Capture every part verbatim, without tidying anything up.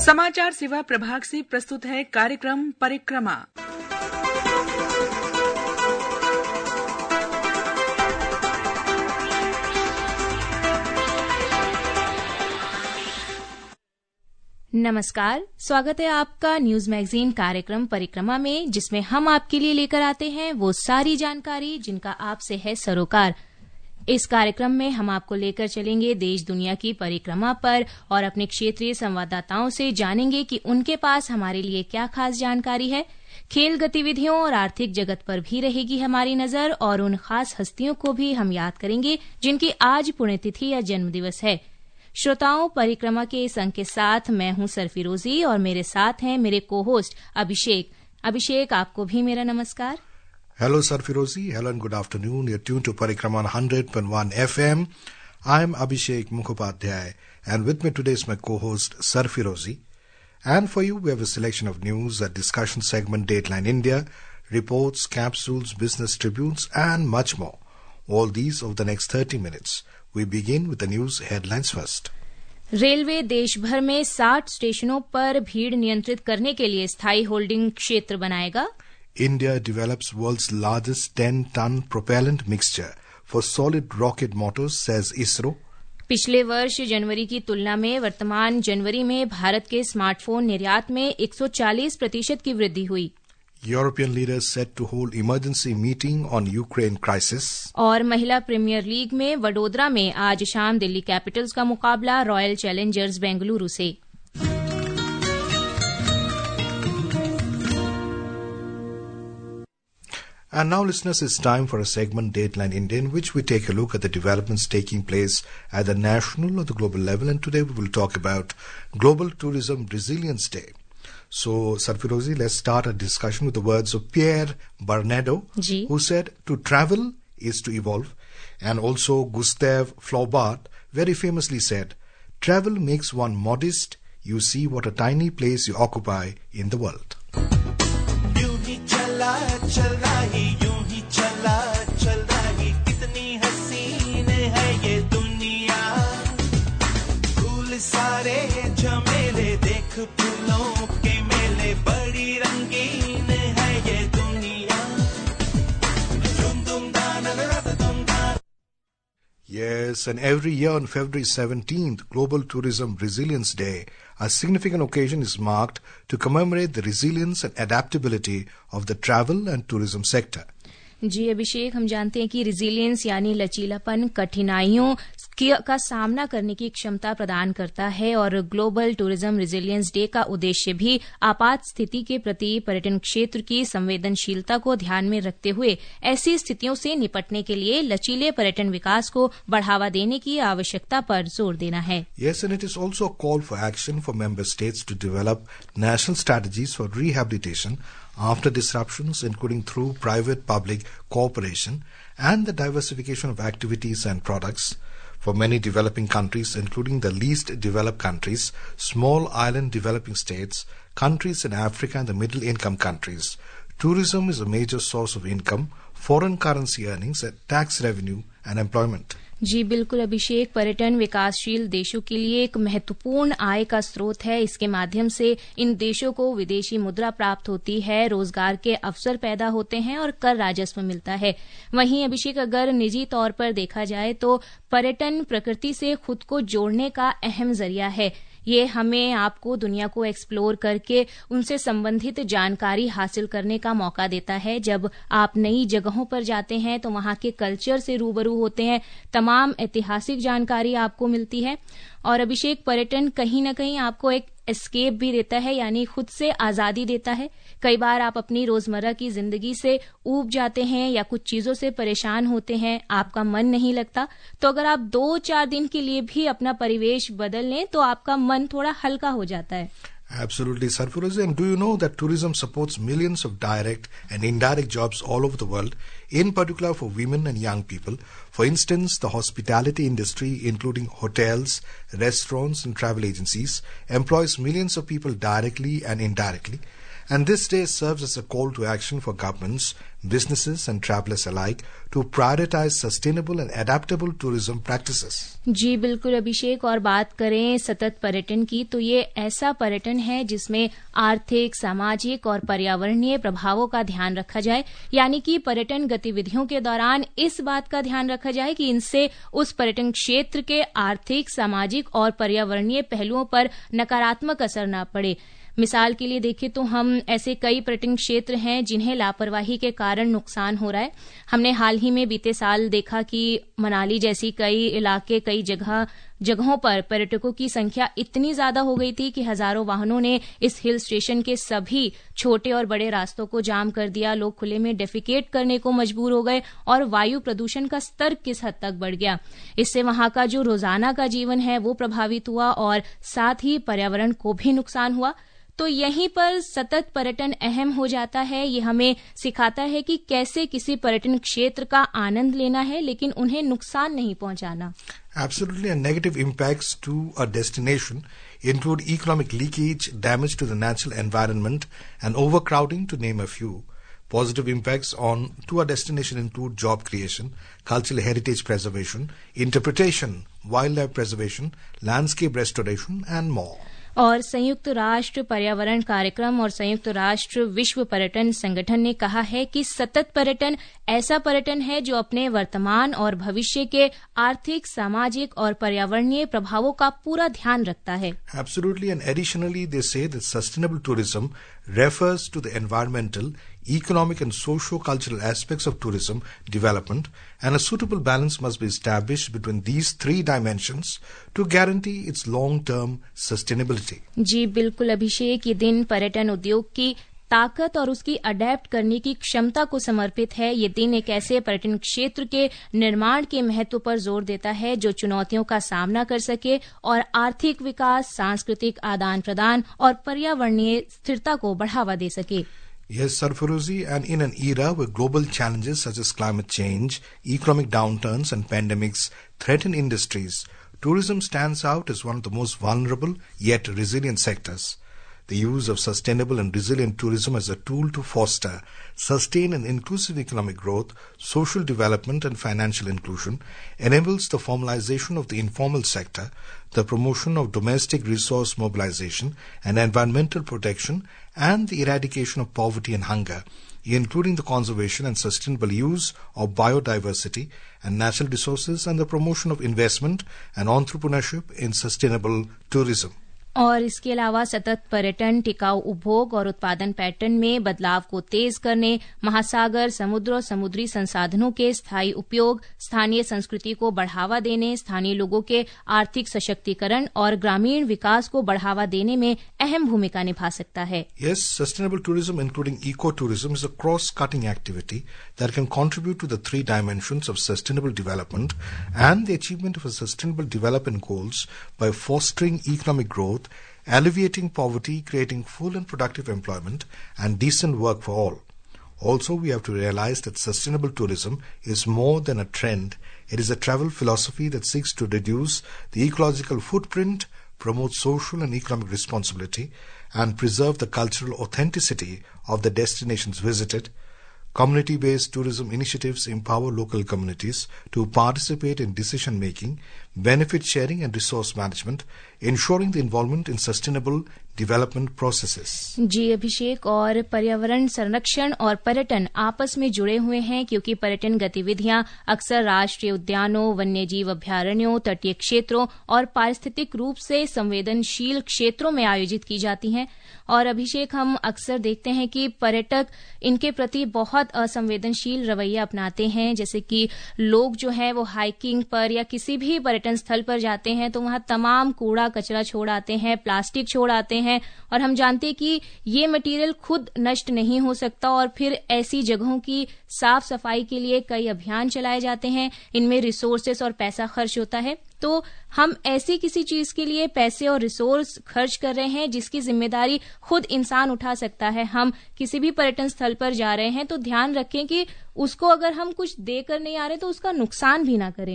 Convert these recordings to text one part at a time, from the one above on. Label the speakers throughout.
Speaker 1: समाचार सेवा प्रभाग से प्रस्तुत है कार्यक्रम परिक्रमा।
Speaker 2: नमस्कार, स्वागत है आपका न्यूज मैगजीन कार्यक्रम परिक्रमा में, जिसमें हम आपके लिए लेकर आते हैं वो सारी जानकारी जिनका आपसे है सरोकार। इस कार्यक्रम में हम आपको लेकर चलेंगे देश दुनिया की परिक्रमा पर और अपने क्षेत्रीय संवाददाताओं से जानेंगे कि उनके पास हमारे लिए क्या खास जानकारी है। खेल गतिविधियों और आर्थिक जगत पर भी रहेगी हमारी नजर और उन खास हस्तियों को भी हम याद करेंगे जिनकी आज पुण्यतिथि या जन्मदिवस है। श्रोताओं, परिक्रमा के इस अंक के साथ मैं हूं सरफिरोजी और मेरे साथ हैं मेरे को होस्ट अभिषेक। अभिषेक, आपको भी मेरा नमस्कार।
Speaker 3: Hello, Sarfirozi. Hello and good afternoon. You're tuned to Parikrama on one hundred point one F M. I'm Abhishek Mukhopadhyay, and with me today is my co-host Sarfirozi. And for you, we have a selection of news, a discussion segment, Dateline India, reports, capsules, business tribunes, and much more. All these over the next thirty minutes. We begin with the news headlines first.
Speaker 2: Railway देश भर में साठ स्टेशनों पर भीड़ नियंत्रित करने के लिए स्थायी होल्डिंग क्षेत्र बनाएगा।
Speaker 3: India develops world's largest ten-ton propellant mixture for solid rocket motors, says ISRO.
Speaker 2: पिछले वर्ष जनवरी की तुलना में वर्तमान जनवरी में भारत के स्मार्टफोन निर्यात में एक सौ चालीस प्रतिशत की वृद्धि हुई।
Speaker 3: European leaders set to hold emergency meeting on Ukraine crisis.
Speaker 2: और महिला प्रीमियर लीग में वडोदरा में आज शाम दिल्ली कैपिटल्स का मुकाबला रॉयल चैलेंजर्स बेंगलुरु से।
Speaker 3: And now, listeners, it's time for a segment, Dateline India, in which we take a look at the developments taking place at the national or the global level. And today we will talk about Global Tourism Resilience Day. So, Sarfirozi, let's start a discussion with the words of Pierre Barnado,
Speaker 2: Ji.
Speaker 3: who said, "To travel is to evolve." And also Gustave Flaubert very famously said, "Travel makes one modest. You see what a tiny place you occupy in the world."
Speaker 4: चला चल रही यूं ही चला चल रही कितनी हसीन है ये दुनिया, फूल सारे झमेले देख फूलों के मेले, बड़ी रंगीन है ये दुनिया। दुम दुम दान रत दुम दान।
Speaker 3: Yes, and every year on February seventeenth, Global Tourism Resilience Day, a significant occasion is marked to commemorate the resilience and adaptability of the travel and tourism sector.
Speaker 2: जी अभिषेक, हम जानते हैं कि रिजिलियंस यानी लचीलापन कठिनाइयों का सामना करने की क्षमता प्रदान करता है और ग्लोबल टूरिज्म रिजिलियंस डे का उद्देश्य भी आपात स्थिति के प्रति पर्यटन क्षेत्र की संवेदनशीलता को ध्यान में रखते हुए ऐसी स्थितियों से निपटने के लिए लचीले पर्यटन विकास को बढ़ावा देने की आवश्यकता पर जोर देना है।
Speaker 3: Yes, and it is also a call for action for member states to develop national strategies for rehabilitation after disruptions, including through private-public cooperation and the diversification of activities and products. For many developing countries, including the least developed countries, small island developing states, countries in Africa and the middle-income countries, tourism is a major source of income, foreign currency earnings, tax revenue and employment.
Speaker 2: जी बिल्कुल अभिषेक, पर्यटन विकासशील देशों के लिए एक महत्वपूर्ण आय का स्रोत है। इसके माध्यम से इन देशों को विदेशी मुद्रा प्राप्त होती है, रोजगार के अवसर पैदा होते हैं और कर राजस्व मिलता है। वहीं अभिषेक, अगर निजी तौर पर देखा जाए तो पर्यटन प्रकृति से खुद को जोड़ने का अहम जरिया है। ये हमें आपको दुनिया को एक्सप्लोर करके उनसे संबंधित जानकारी हासिल करने का मौका देता है। जब आप नई जगहों पर जाते हैं तो वहां के कल्चर से रूबरू होते हैं, तमाम ऐतिहासिक जानकारी आपको मिलती है। और अभिषेक, पर्यटन कहीं न कहीं आपको एक एस्केप भी देता है, यानी खुद से आजादी देता है। कई बार आप अपनी रोजमर्रा की जिंदगी से ऊब जाते हैं या कुछ चीजों से परेशान होते हैं, आपका मन नहीं लगता, तो अगर आप दो चार दिन के लिए भी अपना परिवेश बदल लें तो आपका मन थोड़ा हल्का हो जाता है।
Speaker 3: Absolutely, Sarfirozi. And do you know that tourism supports millions of direct and indirect jobs all over the world, in particular for women and young people? For instance, the hospitality industry, including hotels, restaurants and travel agencies, employs millions of people directly and indirectly. And this day serves as a call to action for governments, businesses and travelers alike to prioritize sustainable and adaptable tourism practices.
Speaker 2: जी बिल्कुल अभिषेक, और बात करें सतत पर्यटन की तो ये ऐसा पर्यटन है जिसमें आर्थिक, सामाजिक और पर्यावरणीय प्रभावों का ध्यान रखा जाए, यानी कि पर्यटन गतिविधियों के दौरान इस बात का ध्यान रखा जाए कि इनसे उस पर्यटन क्षेत्र के आर्थिक, सामाजिक और पर्यावरणीय पहलुओं पर नकारात्मक असर न पड़े। मिसाल के लिए देखें तो हम ऐसे कई पर्यटन क्षेत्र हैं जिन्हें लापरवाही के कारण नुकसान हो रहा है। हमने हाल ही में बीते साल देखा कि मनाली जैसी कई इलाके, कई जगह जगहों पर पर्यटकों की संख्या इतनी ज्यादा हो गई थी कि हजारों वाहनों ने इस हिल स्टेशन के सभी छोटे और बड़े रास्तों को जाम कर दिया। लोग खुले में डेफिकेट करने को मजबूर हो गए और वायु प्रदूषण का स्तर किस हद तक बढ़ गया। इससे वहां का जो रोजाना का जीवन है वो प्रभावित हुआ और साथ ही पर्यावरण को भी नुकसान हुआ। तो यहीं पर सतत पर्यटन अहम हो जाता है। ये हमें सिखाता है कि कैसे किसी पर्यटन क्षेत्र का आनंद लेना है लेकिन उन्हें नुकसान नहीं पहुंचाना।
Speaker 3: Absolutely, and negative impacts to a destination include economic leakage, damage to the natural environment, and overcrowding, to name a few. Positive impacts on to a destination include job creation, cultural heritage preservation, interpretation, wildlife preservation, landscape restoration, and more.
Speaker 2: और संयुक्त राष्ट्र पर्यावरण कार्यक्रम और संयुक्त राष्ट्र विश्व पर्यटन संगठन ने कहा है कि सतत पर्यटन ऐसा पर्यटन है जो अपने वर्तमान और भविष्य के आर्थिक, सामाजिक और पर्यावरणीय प्रभावों का पूरा ध्यान रखता है।
Speaker 3: Absolutely, and additionally they say that sustainable tourism refers to the environmental, economic and socio-cultural aspects of tourism development, and a suitable balance must be established between these three dimensions to guarantee its long-term sustainability.
Speaker 2: जी बिल्कुल अभिषेक, ये दिन पर्यटन उद्योग की ताकत और उसकी adapt करने की क्षमता को समर्पित है। ये दिन एक ऐसे पर्यटन क्षेत्र के निर्माण के महत्व पर जोर देता है जो चुनौतियों का सामना कर सके और आर्थिक विकास, सांस्कृतिक आदान प्रदान और पर्यावरणीय स्थिरता को बढ़ावा दे सके।
Speaker 3: Yes, Sarfarozi, and in an era where global challenges such as climate change, economic downturns and pandemics threaten industries, tourism stands out as one of the most vulnerable yet resilient sectors. The use of sustainable and resilient tourism as a tool to foster, sustain and inclusive economic growth, social development and financial inclusion enables the formalization of the informal sector, the promotion of domestic resource mobilization and environmental protection, and the eradication of poverty and hunger, including the conservation and sustainable use of biodiversity and natural resources and the promotion of investment and entrepreneurship in sustainable tourism.
Speaker 2: और इसके अलावा सतत पर्यटन टिकाऊ उपभोग और उत्पादन pattern में बदलाव को तेज करने, महासागर, समुद्र और समुद्री संसाधनों के स्थायी उपयोग, स्थानीय संस्कृति को बढ़ावा देने, स्थानीय लोगों के आर्थिक सशक्तिकरण और ग्रामीण विकास को बढ़ावा देने में अहम भूमिका निभा सकता है।
Speaker 3: Yes, sustainable tourism including ecotourism is a cross-cutting activity that can contribute to the three dimensions of sustainable development and the achievement of a sustainable development goals by fostering economic growth, alleviating poverty, creating full and productive employment, and decent work for all. Also, we have to realize that sustainable tourism is more than a trend. It is a travel philosophy that seeks to reduce the ecological footprint, promote social and economic responsibility, and preserve the cultural authenticity of the destinations visited. Community-based tourism initiatives empower local communities to participate in decision-making, benefit sharing and resource management, ensuring the involvement in sustainable development processes.
Speaker 2: Ji Abhishek, और पर्यावरण संरक्षण और पर्यटन आपस में जुड़े हुए हैं क्योंकि पर्यटन गतिविधियां अक्सर राष्ट्रीय उद्यानों, वन्यजीव अभ्यारण्यों, तटीय क्षेत्रों और पारिस्थितिक रूप से संवेदनशील क्षेत्रों में आयोजित की जाती हैं। और अभिषेक, हम अक्सर देखते हैं कि पर्यटक इनके प्रति बहुत असंवेदनशील रवैया अपनाते हैं। जैसे कि लोग जो है वो हाइकिंग पर या किसी भी पर्यटन स्थल पर जाते हैं तो वहां तमाम कूड़ा कचरा छोड़ आते हैं, प्लास्टिक छोड़ आते हैं, और हम जानते हैं कि ये मटेरियल खुद नष्ट नहीं हो सकता। और फिर ऐसी जगहों की साफ सफाई के लिए कई अभियान चलाए जाते हैं, इनमें रिसोर्सेस और पैसा खर्च होता है। तो हम ऐसी किसी चीज के लिए पैसे और रिसोर्स खर्च कर रहे हैं जिसकी जिम्मेदारी खुद इंसान उठा सकता है। हम किसी भी पर्यटन स्थल पर जा रहे हैं तो ध्यान रखें कि उसको अगर हम कुछ देकर नहीं आ रहे तो उसका नुकसान भी ना करें।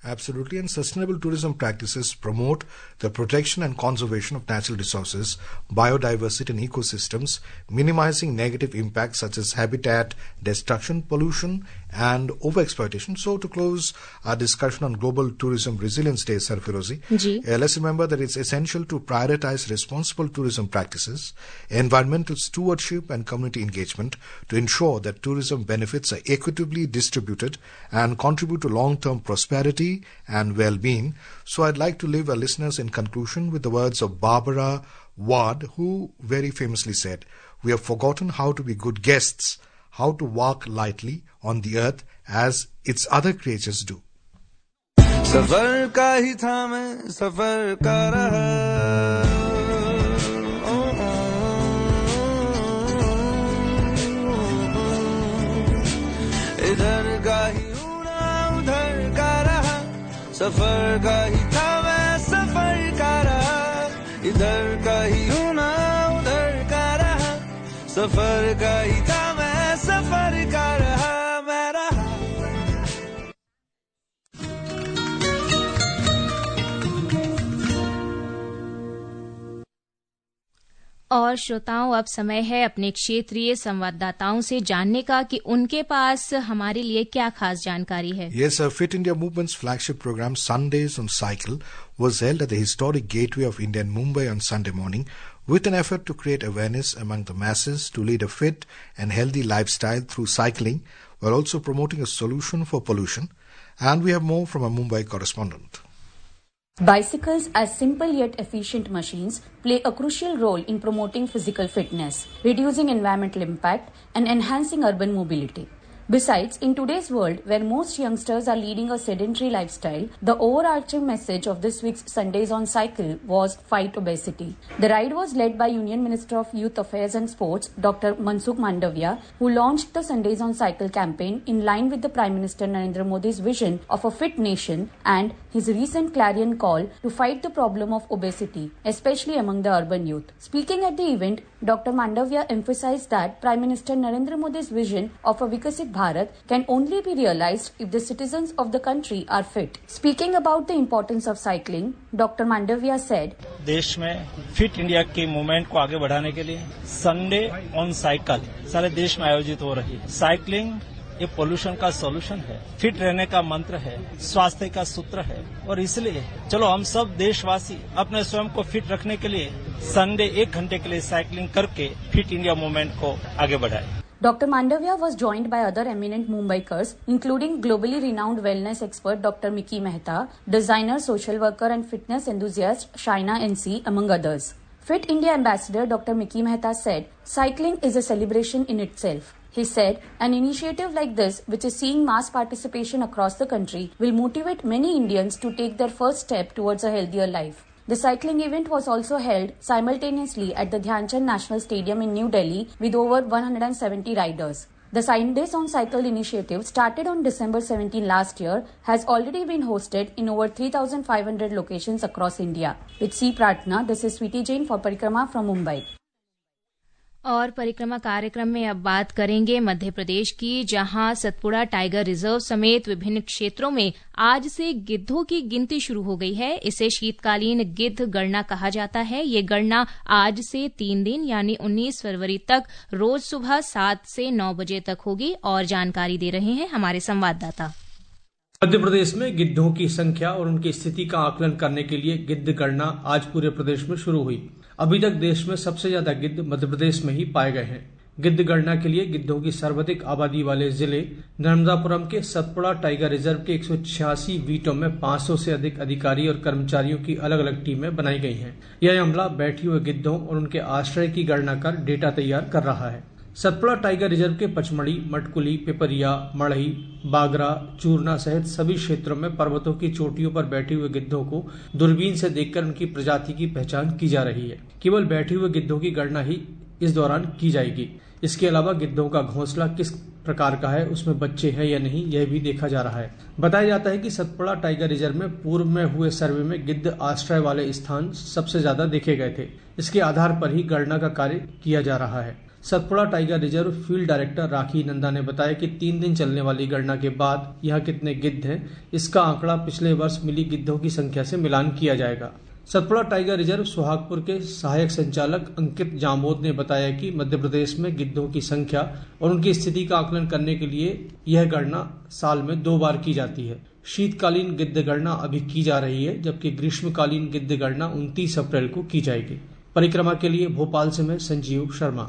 Speaker 3: Absolutely, and sustainable tourism practices promote the protection and conservation of natural resources, biodiversity and ecosystems, minimizing negative impacts such as habitat destruction, pollution and overexploitation. So to close our discussion on Global Tourism Resilience Day, Sarfirozi, uh, let's remember that it's essential to prioritize responsible tourism practices, environmental stewardship and community engagement to ensure that tourism benefits are equitably distributed and contribute to long-term prosperity and well-being. So I'd like to leave our listeners in conclusion with the words of Barbara Ward, who very famously said, "We have forgotten how to be good guests, how to walk lightly on the earth as its other creatures do."
Speaker 4: सफर का ही था मैं सफर का रहा, इधर का ही उड़ा उधर का रहा, सफर का ही था मैं सफर का रहा, इधर का ही उड़ा उधर का रहा, सफर का ही था मैं सफर का रहा, मैं रहा।
Speaker 2: और श्रोताओं, अब समय है अपने क्षेत्रीय संवाददाताओं से जानने का कि उनके पास हमारे लिए क्या खास जानकारी है।
Speaker 3: Yes, uh, Fit India Movement's flagship program Sundays on Cycle was held at the historic gateway of India in Mumbai on Sunday morning with an effort to create awareness among the masses to lead a fit and healthy lifestyle through cycling while also promoting a solution for pollution. And we have more from our Mumbai correspondent.
Speaker 5: Bicycles, as simple yet efficient machines, play a crucial role in promoting physical fitness, reducing environmental impact, and enhancing urban mobility. Besides, in today's world, where most youngsters are leading a sedentary lifestyle, the overarching message of this week's Sundays on Cycle was Fight Obesity. The ride was led by Union Minister of Youth Affairs and Sports, Doctor Mansukh Mandavia, who launched the Sundays on Cycle campaign in line with the Prime Minister Narendra Modi's vision of a fit nation and his recent clarion call to fight the problem of obesity, especially among the urban youth. Speaking at the event, Doctor Mandavia emphasized that Prime Minister Narendra Modi's vision of a Vikasit Bharat can only be realized if the citizens of the country are fit. Speaking about the importance of cycling, Doctor Mandavia said,
Speaker 6: देश में fit India के movement को आगे बढ़ाने के लिए Sunday on cycle सारे देश में आयोजित हो रही है। साइकिलिंग ये पोल्यूशन का सॉल्यूशन है, फिट रहने का मंत्र है, स्वास्थ्य का सूत्र है और इसलिए चलो हम सब देशवासी अपने स्वयं को फिट रखने के लिए संडे एक घंटे के लिए साइकिलिंग करके फिट इंडिया मूवमेंट को आगे बढ़ाएं।
Speaker 5: Doctor Mandavia was joined by other eminent Mumbaikars, including globally renowned wellness expert Doctor Miki Mehta, designer, social worker and fitness enthusiast Shaina N C, among others. Fit India Ambassador Doctor Miki Mehta said, "Cycling is a celebration in itself." He said, "An initiative like this, which is seeing mass participation across the country, will motivate many Indians to take their first step towards a healthier life." The cycling event was also held simultaneously at the Dhyan Chand National Stadium in New Delhi with over one hundred seventy riders. The Sundays on Cycle initiative, started on December seventeenth last year, has already been hosted in over three thousand five hundred locations across India. With C. Pratna, this is Sweetie Jain for Parikrama from Mumbai.
Speaker 2: और परिक्रमा कार्यक्रम में अब बात करेंगे मध्य प्रदेश की, जहां Satpura tiger reserve समेत विभिन्न क्षेत्रों में आज से गिद्धों की गिनती शुरू हो गई है। इसे शीतकालीन गिद्ध गणना कहा जाता है। ये गणना आज से तीन दिन यानी उन्नीस फरवरी तक रोज सुबह सात से नौ बजे तक होगी। और जानकारी दे रहे हैं हमारे संवाददाता।
Speaker 7: मध्य प्रदेश में गिद्धों की संख्या और उनकी स्थिति का आकलन करने के लिए गिद्ध गणना आज पूरे प्रदेश में शुरू हुई। अभी तक देश में सबसे ज्यादा गिद्ध मध्य प्रदेश में ही पाए गए हैं। गिद्ध गणना के लिए गिद्धों की सर्वाधिक आबादी वाले जिले नर्मदापुरम के सतपुड़ा टाइगर रिजर्व के एक सौ छियासी वीटों में पाँच सौ से अधिक अधिकारी और कर्मचारियों की अलग अलग टीमें बनाई गई हैं। यह अमला बैठी हुए गिद्धों और उनके आश्रय की गणना कर डेटा तैयार कर रहा है। सतपुड़ा टाइगर रिजर्व के पचमढ़ी, मटकुली, पिपरिया, मढ़ई, बागरा, चूरना सहित सभी क्षेत्रों में पर्वतों की चोटियों पर बैठे हुए गिद्धों को दूरबीन से देखकर उनकी प्रजाति की पहचान की जा रही है। केवल बैठे हुए गिद्धों की गणना ही इस दौरान की जाएगी। इसके अलावा गिद्धों का घोंसला किस प्रकार का है, उसमें बच्चे हैं या नहीं, यह भी देखा जा रहा है। बताया जाता है कि सतपुड़ा टाइगर रिजर्व में पूर्व में हुए सर्वे में गिद्ध आश्रय वाले स्थान सबसे ज्यादा देखे गए थे। इसके आधार पर ही गणना का कार्य किया जा रहा है। Satpura tiger reserve field director Rakhi Nanda ने बताया कि तीन दिन चलने वाली गणना के बाद यहाँ कितने गिद्ध हैं, इसका आंकड़ा पिछले वर्ष मिली गिद्धों की संख्या से मिलान किया जाएगा। सतपुड़ा टाइगर रिजर्व सुहागपुर के सहायक संचालक अंकित जामोद ने बताया कि मध्य प्रदेश में गिद्धों की संख्या और उनकी स्थिति का आकलन करने के लिए यह गणना साल में दो बार की जाती है। शीतकालीन गिद्ध गणना अभी की जा रही है, जबकि ग्रीष्मकालीन गिद्ध गणना उनतीस अप्रैल को की जाएगी। परिक्रमा के लिए भोपाल से मैं Sanjeev Sharma.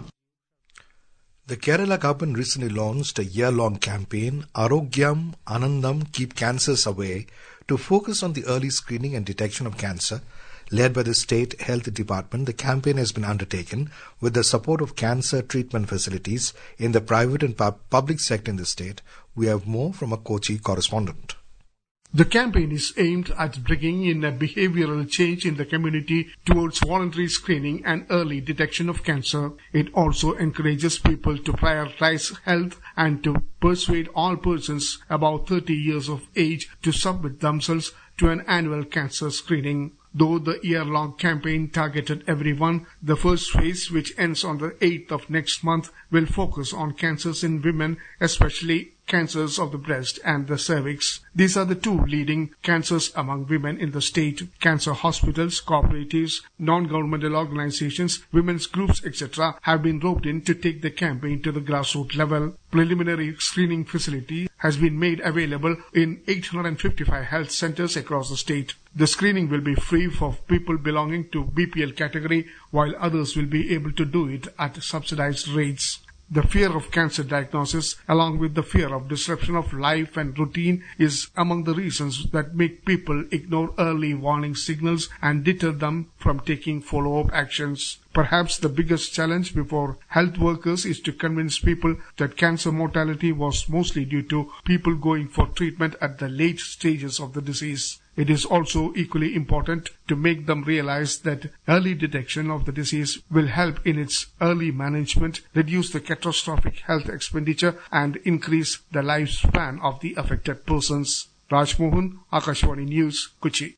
Speaker 3: The Kerala government recently launched a year-long campaign, Arogyam Anandam Keep Cancers Away, to focus on the early screening and detection of cancer. Led by the State Health Department, the campaign has been undertaken with the support of cancer treatment facilities in the private and pub- public sector in the state. We have more from a Kochi correspondent.
Speaker 8: The campaign is aimed at bringing in a behavioral change in the community towards voluntary screening and early detection of cancer. It also encourages people to prioritize health and to persuade all persons above thirty years of age to submit themselves to an annual cancer screening. Though the year-long campaign targeted everyone, the first phase, which ends on the eighth of next month, will focus on cancers in women, especially cancers of the breast and the cervix. These are the two leading cancers among women in the state. Cancer hospitals, cooperatives, non-governmental organizations, women's groups, et cetera have been roped in to take the campaign to the grassroots level. Preliminary screening facility has been made available in eight hundred fifty-five health centers across the state. The screening will be free for people belonging to B P L category, while others will be able to do it at subsidized rates. The fear of cancer diagnosis, along with the fear of disruption of life and routine, is among the reasons that make people ignore early warning signals and deter them from taking follow-up actions. Perhaps the biggest challenge before health workers is to convince people that cancer mortality was mostly due to people going for treatment at the late stages of the disease. It is also equally important to make them realize that early detection of the disease will help in its early management, reduce the catastrophic health expenditure, and increase the lifespan of the affected persons. Raj Mohan, Akashvani News, Kochi.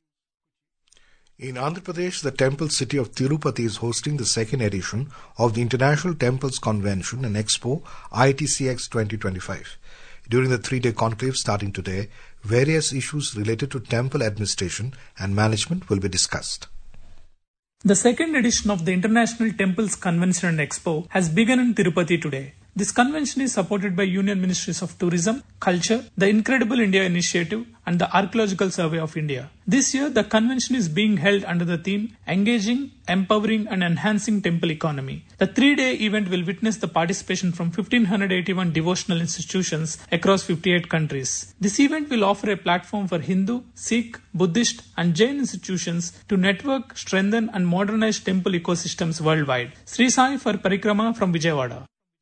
Speaker 3: In Andhra Pradesh, the temple city of Tirupati is hosting the second edition of the International Temples Convention and Expo I T C X twenty twenty-five. During the three-day conclave starting today, various issues related to temple administration and management will be discussed.
Speaker 9: The second edition of the International Temples Convention and Expo has begun in Tirupati today. This convention is supported by Union Ministries of Tourism, Culture, the Incredible India Initiative and the Archaeological Survey of India. This year, the convention is being held under the theme Engaging, Empowering and Enhancing Temple Economy. The three-day event will witness the participation from one thousand five hundred eighty-one devotional institutions across fifty-eight countries. This event will offer a platform for Hindu, Sikh, Buddhist and Jain institutions to network, strengthen and modernize temple ecosystems worldwide. Sri Sai for Parikrama from Vijayawada.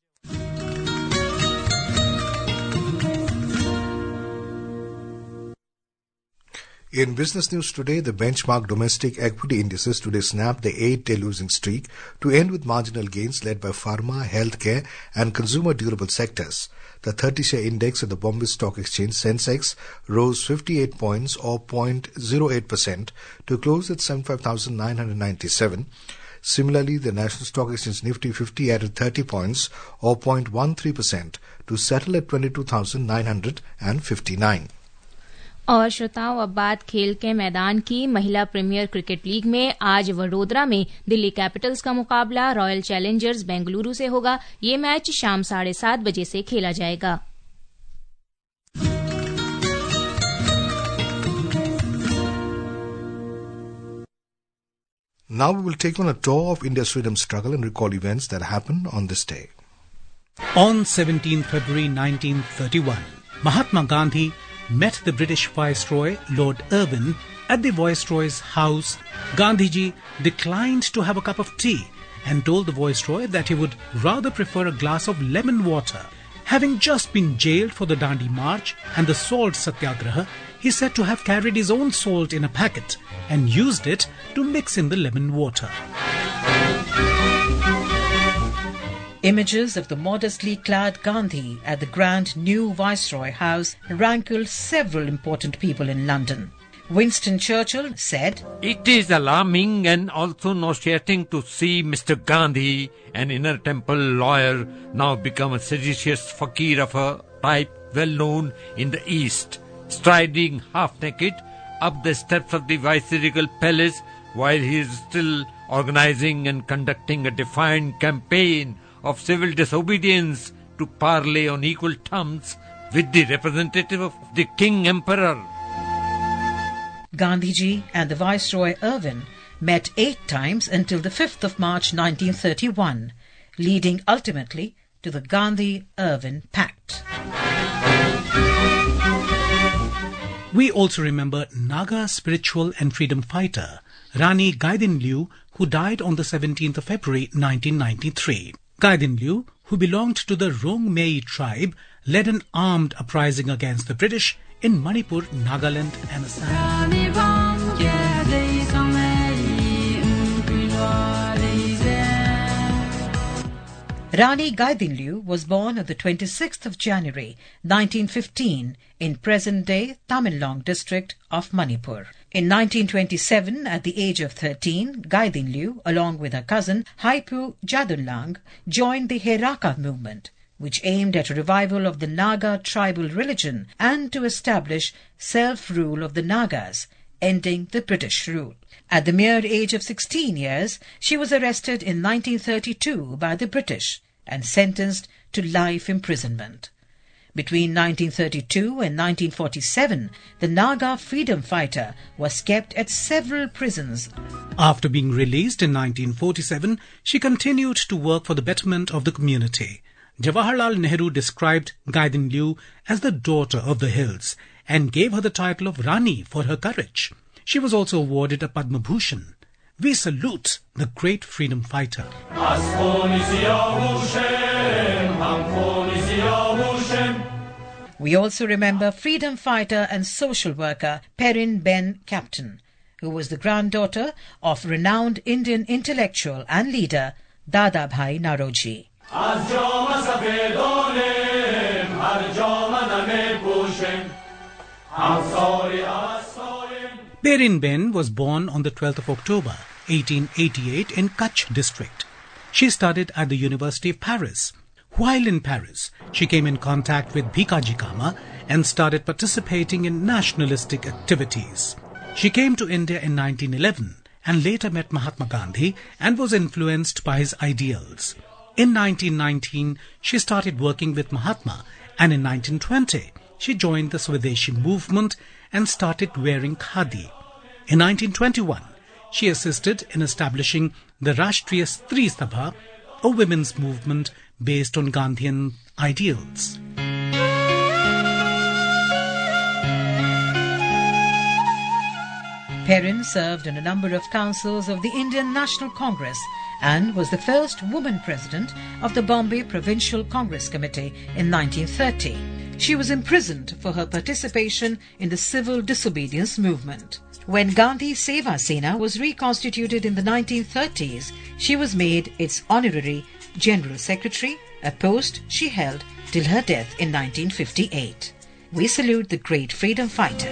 Speaker 3: In business news today, the benchmark domestic equity indices today snapped the eight-day losing streak to end with marginal gains led by pharma, healthcare and consumer durable sectors. The thirty-share index at the Bombay Stock Exchange Sensex rose fifty-eight points or zero point zero eight percent to close at seventy-five thousand nine hundred ninety-seven. Similarly, the National Stock Exchange Nifty fifty added thirty points or zero point one three percent to settle at twenty-two thousand nine hundred fifty-nine.
Speaker 2: और श्रोताओं, अब बात खेल के मैदान की। महिला premier cricket league में आज वडोदरा में दिल्ली कैपिटल्स का मुकाबला रॉयल चैलेंजर्स बेंगलुरु से होगा। ये मैच शाम साढ़े सात बजे से खेला जाएगा।
Speaker 3: Now we will take on a tour of India's freedom struggle and recall events that happened on this day.
Speaker 10: On seventeenth February nineteen thirty-one, Mahatma Gandhi met the British Viceroy Lord Irwin at the Viceroy's house. Gandhiji declined to have a cup of tea and told the Viceroy that he would rather prefer a glass of lemon water. Having just been jailed for the Dandi March and the salt satyagraha, he said to have carried his own salt in a packet and used it to mix in the lemon water.
Speaker 11: Images of the modestly clad Gandhi at the grand new Viceroy House rankled several important people in London. Winston Churchill said,
Speaker 12: "It is alarming and also nauseating to see Mister Gandhi, an inner temple lawyer, now become a seditious fakir of a type well known in the East, striding half-naked up the steps of the Viceregal Palace while he is still organizing and conducting a defiant campaign of civil disobedience to parley on equal terms with the representative of the King Emperor."
Speaker 11: Gandhiji and the Viceroy Irwin met eight times until the fifth of March nineteen thirty-one, leading ultimately to the Gandhi-Irwin Pact.
Speaker 10: We also remember Naga spiritual and freedom fighter Rani Gaidinliu, who died on the seventeenth of February nineteen ninety-three. Gaidinliu, who belonged to the Rongmei tribe, led an armed uprising against the British in Manipur, Nagaland and Assam.
Speaker 11: Rani Gaidinliu was born on the twenty-sixth of January nineteen fifteen in present-day Tamenglong district of Manipur. In nineteen twenty-seven, at the age of thirteen, Gaidinliu, along with her cousin Haipu Jadunlang, joined the Heraka movement, which aimed at a revival of the Naga tribal religion and to establish self-rule of the Nagas, ending the British rule. At the mere age of sixteen years, she was arrested in nineteen thirty-two by the British and sentenced to life imprisonment. Between nineteen thirty-two and nineteen forty-seven, the Naga freedom fighter was kept at several prisons.
Speaker 10: After being released in nineteen forty-seven, she continued to work for the betterment of the community. Jawaharlal Nehru described Gaidinliu as the daughter of the hills and gave her the title of Rani for her courage. She was also awarded a Padma Bhushan. We salute the great freedom fighter.
Speaker 11: We also remember freedom fighter and social worker Perin Ben Captain, who was the granddaughter of renowned Indian intellectual and leader Dadabhai Naoroji.
Speaker 10: Perin Ben was born on the twelfth of October eighteen eighty-eight in Kutch district. She studied at the University of Paris. While in Paris, she came in contact with Bhikaji Cama and started participating in nationalistic activities. She came to India in nineteen eleven and later met Mahatma Gandhi and was influenced by his ideals. In nineteen nineteen, she started working with Mahatma, and in nineteen twenty, she joined the Swadeshi movement and started wearing khadi. In nineteen twenty-one, she assisted in establishing the Rashtriya Stri Sabha, a women's movement based on Gandhian ideals.
Speaker 11: Perin served on a number of councils of the Indian National Congress and was the first woman president of the Bombay Provincial Congress Committee in nineteen thirty. She was imprisoned for her participation in the civil disobedience movement. When Gandhi Seva Sena was reconstituted in the nineteen thirties, she was made its honorary General Secretary, a post she held till her death in nineteen fifty-eight. We salute the great freedom fighter.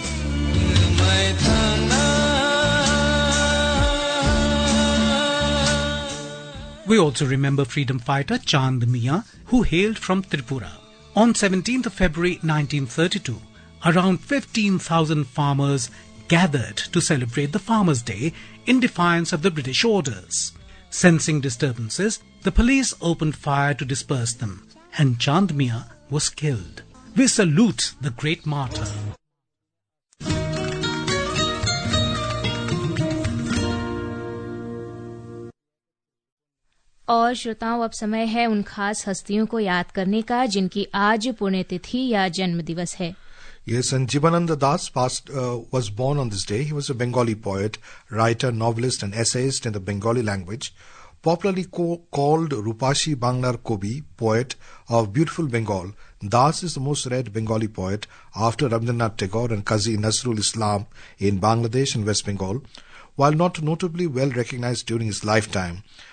Speaker 10: We also remember freedom fighter Chand Mian, who hailed from Tripura. On seventeenth of February nineteen thirty-two, around fifteen thousand farmers gathered to celebrate the Farmers' Day in defiance of the British orders. Sensing disturbances, the police opened fire to disperse them, and Chand Mian was killed. We salute the great martyr.
Speaker 2: और श्रोताओं, अब समय है उन खास हस्तियों को याद करने का जिनकी आज पुण्यतिथि या जन्म दिवस है.
Speaker 3: Yes, and Jibananda Das passed, uh, was born on this day. He was a Bengali poet, writer, novelist and essayist in the Bengali language, popularly co- called Rupashi Banglar Kobi, poet of beautiful Bengal. Das is the most read Bengali poet after Rabindranath Tagore and Qazi Nazrul Islam in Bangladesh and West Bengal. While not notably well recognized during his lifetime,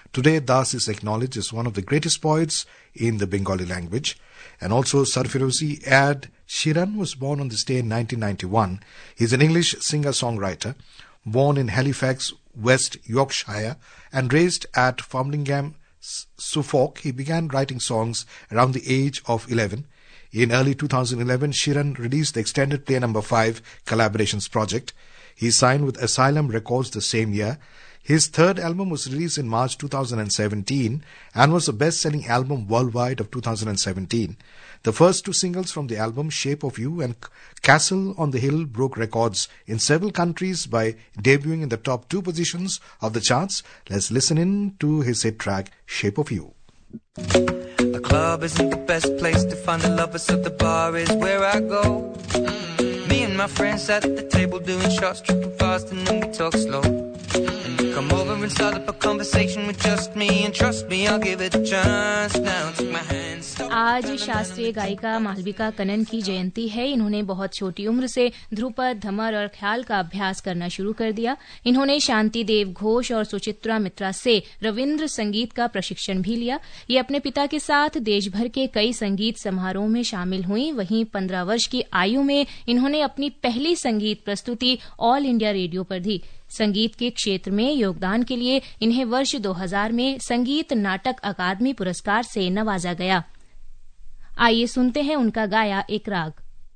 Speaker 3: Today, Das is acknowledged as one of the greatest poets in the Bengali language. And also, Sarfirozi Ad Shiran was born on this day in nineteen ninety-one. He is an English singer-songwriter, born in Halifax, West Yorkshire, and raised at Framlingham, Suffolk. He began writing songs around the age of eleven. In early two thousand eleven, Shiran released the extended play number five collaborations project. He signed with Asylum Records the same year. His third album was released in March two thousand seventeen and was the best-selling album worldwide of two thousand seventeen. The first two singles from the album, Shape of You and Castle on the Hill, broke records in several countries by debuting in the top two positions of the charts. Let's listen in to his hit track, Shape of You.
Speaker 13: A club isn't the best place to find a lover, so the bar is where I go. Me and my friends sat at the table doing shots, tripping fast, and then we talk slow. And you come over and start up a conversation with just me, and trust me, I'll give it a chance. Now take my hand.
Speaker 2: आज शास्त्रीय गायिका मालविका कनन की जयंती है। इन्होंने बहुत छोटी उम्र से ध्रुपद, धमर और ख्याल का अभ्यास करना शुरू कर दिया। इन्होंने शांति देव घोष और सुचित्रा मित्रा से रविंद्र संगीत का प्रशिक्षण भी लिया। ये अपने पिता के साथ देश भर के कई संगीत समारोह में शामिल हुई। वहीं पंद्रह वर्ष की आयु में इन्होंने अपनी पहली संगीत प्रस्तुति ऑल इंडिया रेडियो पर दी। संगीत के क्षेत्र में योगदान के लिए इन्हें वर्ष दो हज़ार में संगीत नाटक अकादमी पुरस्कार से नवाजा गया। आइए सुनते हैं उनका गाया एक राग।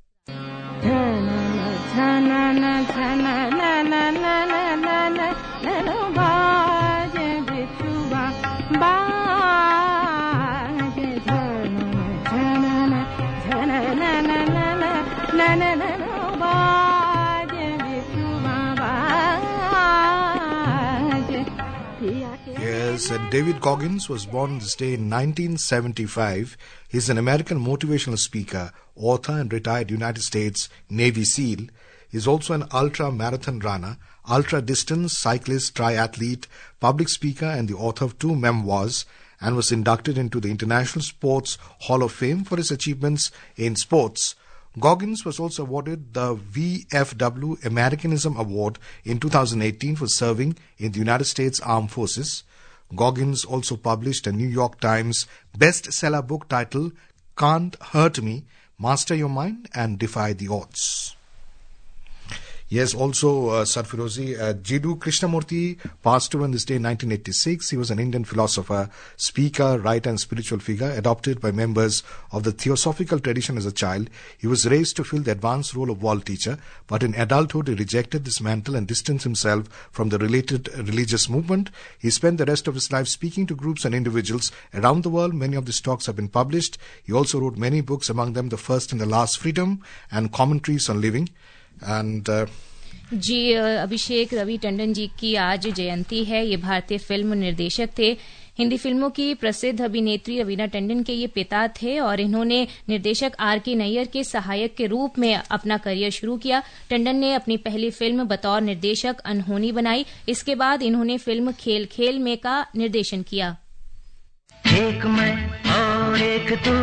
Speaker 3: Yes, and David Goggins was born this day in nineteen seventy-five. He's an American motivational speaker, author, and retired United States Navy SEAL. He's also an ultra-marathon runner, ultra-distance cyclist, triathlete, public speaker, and the author of two memoirs, and was inducted into the International Sports Hall of Fame for his achievements in sports. Goggins was also awarded the V F W Americanism Award in two thousand eighteen for serving in the United States Armed Forces. Goggins also published a New York Times bestseller book titled Can't Hurt Me, Master Your Mind and Defy the Odds. Yes, also uh, Sarfirozi, uh, Jiddu Krishnamurti passed away on this day in nineteen eighty-six. He was an Indian philosopher, speaker, writer and spiritual figure, adopted by members of the Theosophical tradition as a child. He was raised to fill the advanced role of world teacher, but in adulthood he rejected this mantle and distanced himself from the related religious movement. He spent the rest of his life speaking to groups and individuals around the world. Many of these talks have been published. He also wrote many books, among them The First and the Last Freedom and Commentaries on Living. And uh,
Speaker 2: जी अभिषेक रवि टंडन जी की आज जयंती है। ये भारतीय film निर्देशक थे। हिंदी फिल्मों की प्रसिद्ध अभिनेत्री रवीना टंडन के ये पिता थे और इन्होंने निर्देशक आर के नैयर के सहायक के रूप में अपना करियर शुरू किया। टंडन ने अपनी पहली फिल्म बतौर निर्देशक अनहोनी बनाई। इसके बाद इन्होंने फिल्म खेल खेल में का निर्देशन किया।
Speaker 14: एक मैं और एक तू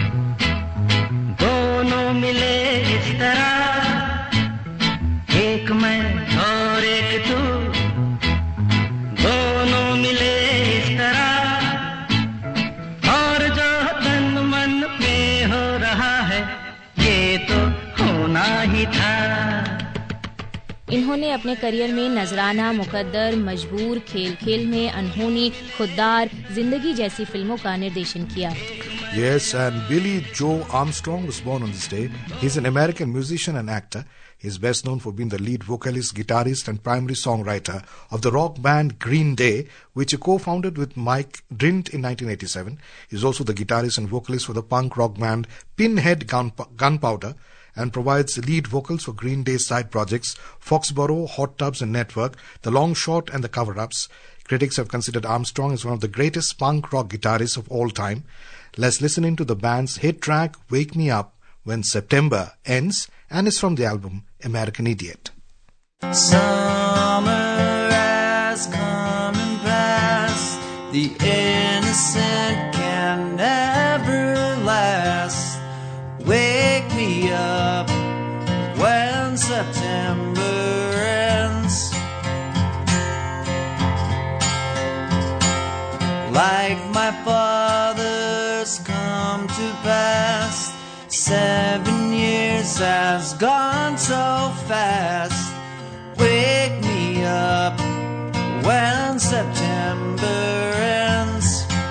Speaker 14: दोनों मिले इस तरह, एक मैं और एक तू दोनों मिले इस तरह, और जो तन मन में हो रहा है ये तो होना ही था।
Speaker 2: इन्होंने अपने करियर में नजराना, मुकद्दर, मजबूर, खेल खेल में, अनहोनी, खुददार, जिंदगी जैसी फिल्मों का निर्देशन किया।
Speaker 3: Yes, and Billy Joe Armstrong was born on this day. He's an American musician and actor. He's best known for being the lead vocalist, guitarist, and primary songwriter of the rock band Green Day, which he co-founded with Mike Drint in nineteen eighty-seven. He's also the guitarist and vocalist for the punk rock band Pinhead Gun- Gunpowder, and provides lead vocals for Green Day's side projects Foxborough, Hot Tubs and Network, The Long Shot and The Cover-Ups. Critics have considered Armstrong as one of the greatest punk rock guitarists of all time. Let's listen into the band's hit track Wake Me Up When September Ends, and it's from the album American Idiot.
Speaker 4: Summer has come and passed, the innocent can never last. Wake me up when September ends. like my father's come to pass. Seven years has gone so fast. Wake me up when September ends.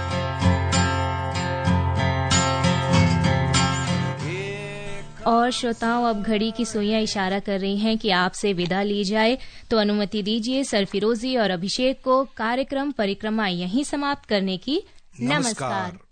Speaker 2: और श्रोताओं, अब घड़ी की सुइयां इशारा कर रही हैं कि आपसे विदा ली जाए, तो अनुमति दीजिए सरफिरोजी और अभिषेक को कार्यक्रम परिक्रमा यहीं समाप्त करने की। नमस्कार, नमस्कार।